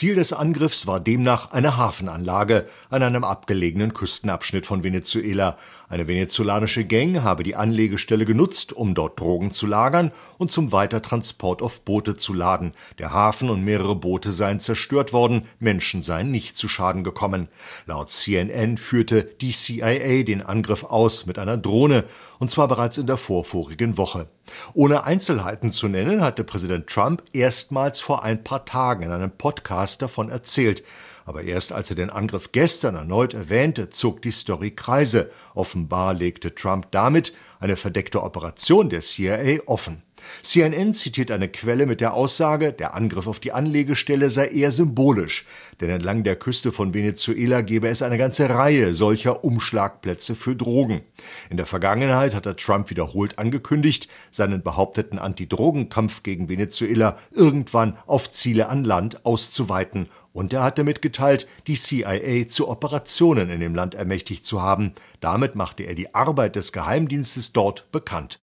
Ziel des Angriffs war demnach eine Hafenanlage an einem abgelegenen Küstenabschnitt von Venezuela. Eine venezolanische Gang habe die Anlegestelle genutzt, um dort Drogen zu lagern und zum Weitertransport auf Boote zu laden. Der Hafen und mehrere Boote seien zerstört worden, Menschen seien nicht zu Schaden gekommen. Laut CNN führte die CIA den Angriff aus mit einer Drohne, und zwar bereits in der vorvorigen Woche. Ohne Einzelheiten zu nennen, hatte Präsident Trump erstmals vor ein paar Tagen in einem Podcast davon erzählt. Aber erst als er den Angriff gestern erneut erwähnte, zog die Story Kreise. Offenbar legte Trump damit eine verdeckte Operation der CIA offen. CNN zitiert eine Quelle mit der Aussage, der Angriff auf die Anlegestelle sei eher symbolisch, denn entlang der Küste von Venezuela gebe es eine ganze Reihe solcher Umschlagplätze für Drogen. In der Vergangenheit hatte Trump wiederholt angekündigt, seinen behaupteten Anti-Drogen-Kampf gegen Venezuela irgendwann auf Ziele an Land auszuweiten. Und er hatte mitgeteilt, die CIA zu Operationen in dem Land ermächtigt zu haben. Damit machte er die Arbeit des Geheimdienstes dort bekannt.